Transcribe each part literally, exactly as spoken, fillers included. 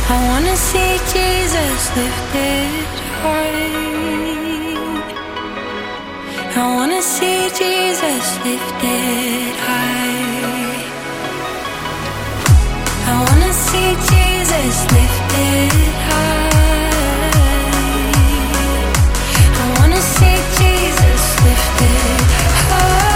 I wanna see Jesus lifted high. I wanna see Jesus lifted high. I wanna see Jesus lifted high. I wanna see Jesus lifted high.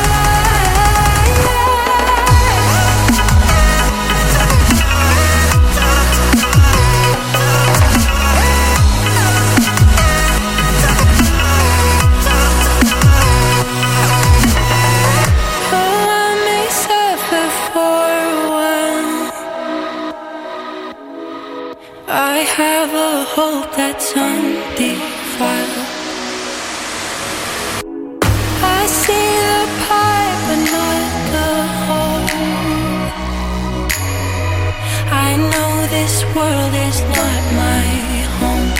I have a hope that's undefiled. I see the pipe but not the hole. I know this world is not my home.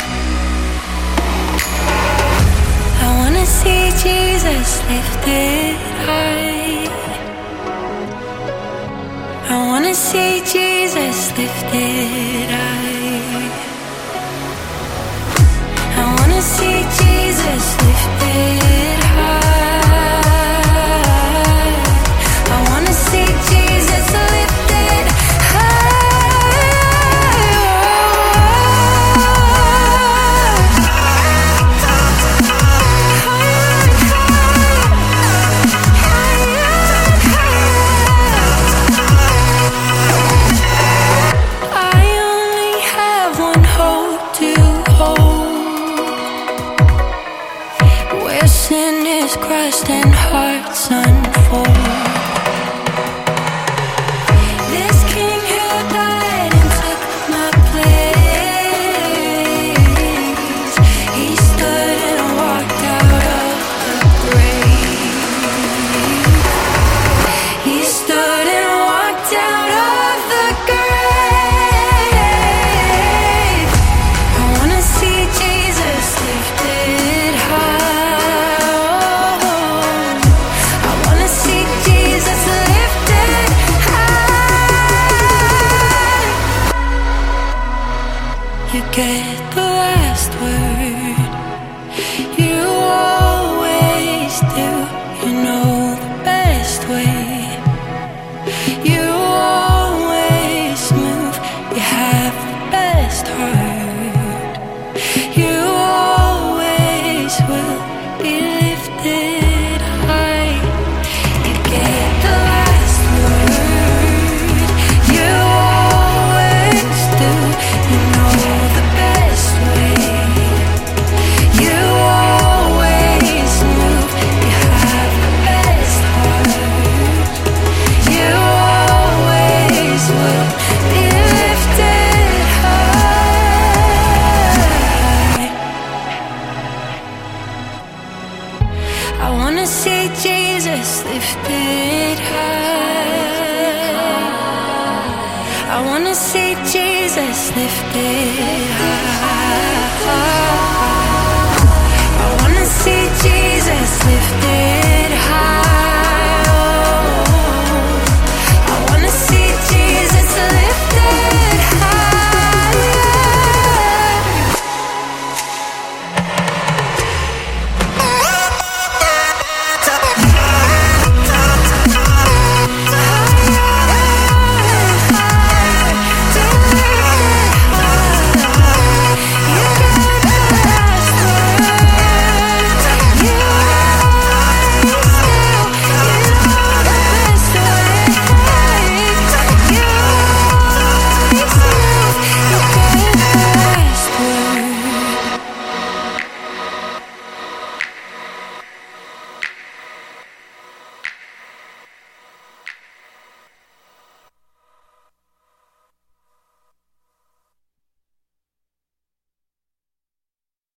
I wanna see Jesus lifted high. I wanna see Jesus lifted high. I wanna see Jesus lifted high. I wanna see Jesus lifted I only have one hope to hold, where sin is crushed and hearts unfold. This King who died and took my place, he stood and walked out of the grave. He stood and walked out of the grave. I wanna see Jesus lifted high. I wanna see Jesus lifted high. You get the last word. You always do. You know the best way. You always move. You have the best heart. You always will be lifted high. You get the last word. You always do. You know the best way. You always move. You have the best heart. You always will be lifted high. I wanna see Jesus lifted high. I wanna see Jesus lifted high. I wanna see Jesus lifted